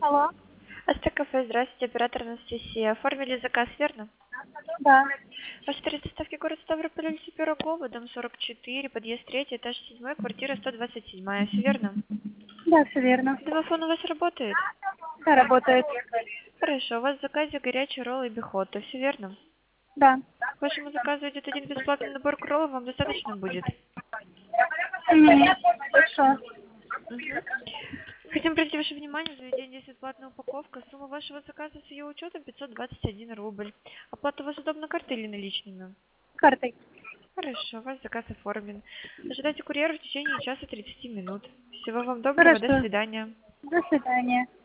Алло, Астакафе, здравствуйте, оператор Анастасия. Оформили заказ, верно? да, Ваш адрес доставки город Ставрополь, улица Пирогова, дом 44, подъезд 3, этаж 7, квартира 127. Все верно? да, все верно. Домофон у вас работает? Да, работает. Хорошо, у вас в заказе горячий ролл и бихота, все верно? Да. К вашему заказу идет один бесплатный набор кроллов, вам достаточно будет? Хорошо. Мгм. Хотим обратить ваше внимание, в заведении есть бесплатная упаковка. Сумма вашего заказа с ее учетом 521 рубль. Оплата у вас удобна картой или наличными? Картой. Хорошо, ваш заказ оформлен. Ожидайте курьера в течение часа 30 минут. Всего вам доброго, до Хорошо. свидания. До свидания.